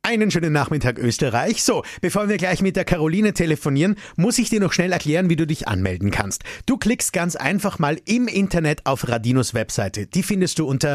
Einen schönen Nachmittag, Österreich. So, bevor wir gleich mit der Caroline telefonieren, muss ich dir noch schnell erklären, wie du dich anmelden kannst. Du klickst ganz einfach mal im Internet auf Radinos Webseite. Die findest du unter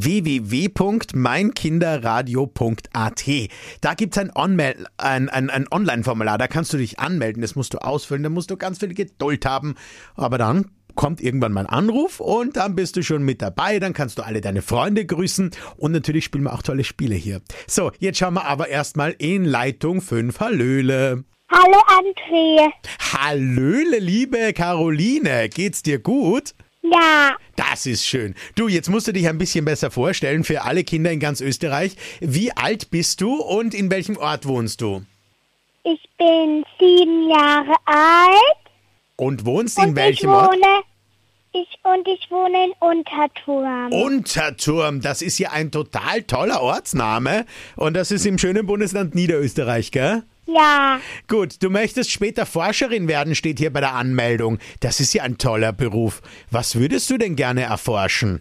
www.meinkinderradio.at. Da gibt's ein Online-Formular, da kannst du dich anmelden. Das musst du ausfüllen, da musst du ganz viel Geduld haben. Aber dann kommt irgendwann mal ein Anruf und dann bist du schon mit dabei, dann kannst du alle deine Freunde grüßen und natürlich spielen wir auch tolle Spiele hier. So, jetzt schauen wir aber erstmal in Leitung 5. Hallöle. Hallo André. Hallöle, liebe Caroline. Geht's dir gut? Ja, Das ist schön. Du, jetzt musst du dich ein bisschen besser vorstellen für alle Kinder in ganz Österreich. Wie alt bist du und in welchem Ort wohnst du? ich bin 7 Jahre alt Und wohnst und in welchem Ort? Ich wohne in Unterturm. Unterturm, das ist ja ein total toller Ortsname und das ist im schönen Bundesland Niederösterreich, gell? Ja, Gut, du möchtest später Forscherin werden, steht hier bei der Anmeldung. Das ist ja ein toller Beruf. Was würdest du denn gerne erforschen?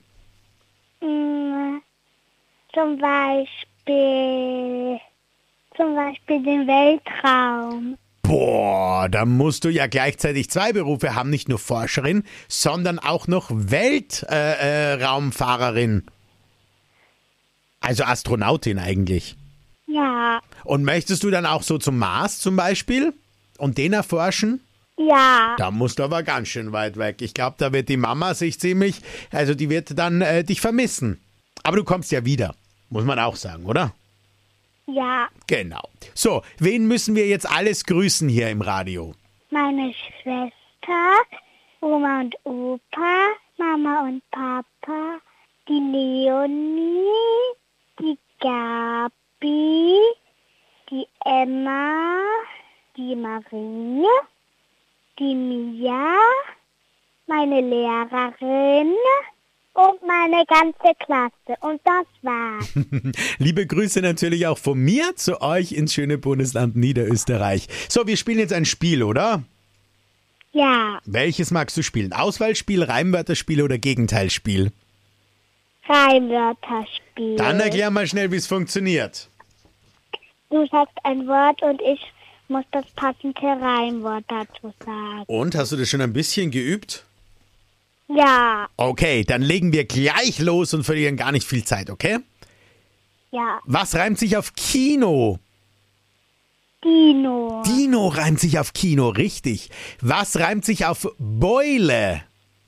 zum Beispiel den Weltraum. Boah, da musst du ja gleichzeitig 2 Berufe haben, nicht nur Forscherin, sondern auch noch Weltraumfahrerin. Also Astronautin eigentlich. Ja, Und möchtest du dann auch so zum Mars zum Beispiel und den erforschen? ja, Da musst du aber ganz schön weit weg. Ich glaube, da wird die Mama sich die wird dann dich vermissen. Aber du kommst ja wieder, muss man auch sagen, oder? ja. Genau. So, wen müssen wir jetzt alles grüßen hier im Radio? Meine Schwester, Oma und Opa, Mama und Papa, die Leonie, die Gabi, die Emma, die Marie, die Mia, meine Lehrerin und meine ganze Klasse. Und das war's. Liebe Grüße natürlich auch von mir zu euch ins schöne Bundesland Niederösterreich. So, wir spielen jetzt ein Spiel, oder? Ja, Welches magst du spielen? Auswahlspiel, Reimwörterspiel oder Gegenteilspiel? Reimwörterspiel. Dann erklär mal schnell, wie es funktioniert. Du sagst ein Wort und ich muss das passende Reimwort dazu sagen. Und, hast du das schon ein bisschen geübt? Ja, Okay, dann legen wir gleich los und verlieren gar nicht viel Zeit, okay? ja. Was reimt sich auf Kino? Dino. Dino reimt sich auf Kino, richtig. Was reimt sich auf Beule?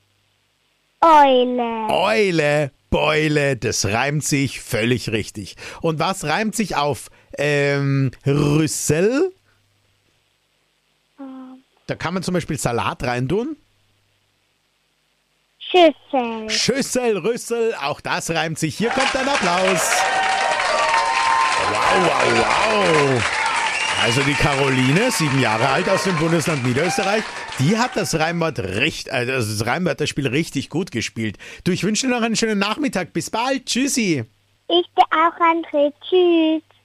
Eule. Eule, Beule, das reimt sich völlig richtig. Und was reimt sich auf Rüssel? Da kann man zum Beispiel Salat reintun. Schüssel. Schüssel, Rüssel, auch das reimt sich. Hier kommt ein Applaus. Wow, wow, wow. Also die Caroline, 7 Jahre alt aus dem Bundesland Niederösterreich, die hat das das Reimwörterspiel richtig gut gespielt. Du, ich wünsche dir noch einen schönen Nachmittag. Bis bald. Tschüssi. Ich dir auch, André. Tschüss.